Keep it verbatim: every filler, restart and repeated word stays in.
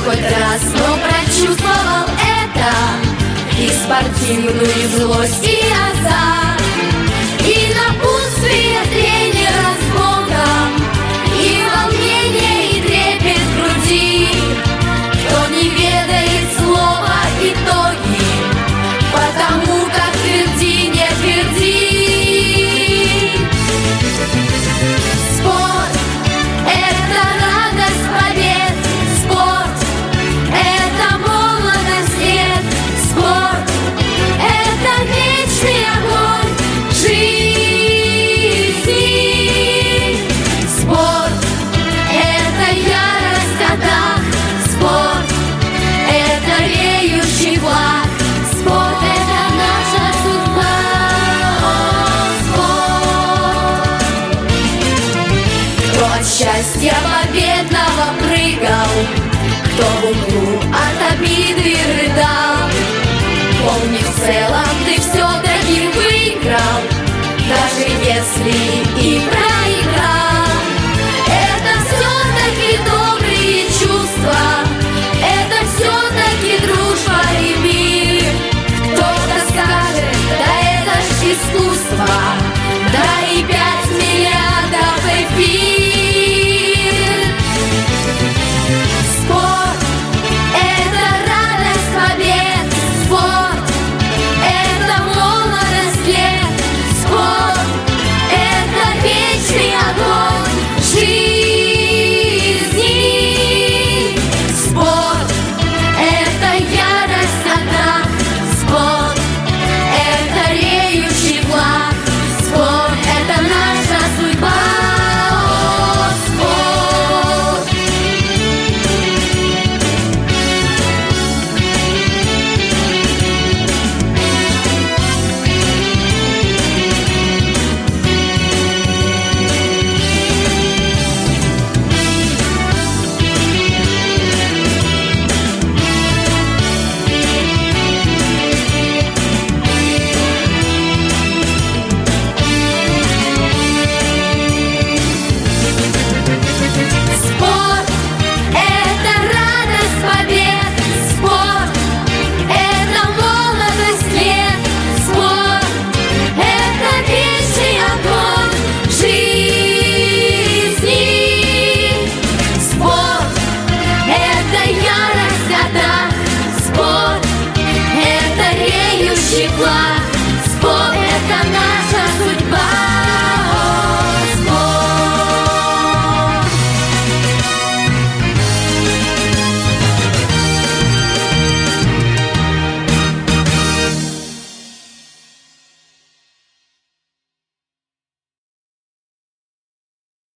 хоть раз, но прочувствовал это, и спортивную злость, и азарт, и напутствие тренера с Богом, и волнение, и трепет в груди. Кто не ведает слова итоги, потому как тверди, не тверди. Спорт — это радость побед, спорт — это молодость лет, спорт — это вечный огонь жизни. Спорт — это ярость, атак, спорт — это реющий флаг, спорт — это наша судьба. Кто от счастья победного прыгал, кто в углу от обиды рыдал, помни, в целом ты все-таки выиграл, даже если и проиграл. Это все-таки добрые чувства, это все-таки дружба и мир. Кто-то скажет, да это ж искусство, да и пять миллиардов эфир. Спорт — это радость побед, спорт — это молодость лет, спорт — это вечный огонь жизни. Спорт — это ярость, атак, спорт — это реющий флаг, спорт — это наша судьба. О, спорт! Спорт — это радость побед, спорт — это молодость лет, спорт — это вечный огонь жизни. Спорт — это ярость, атак, спорт — это реющий флаг.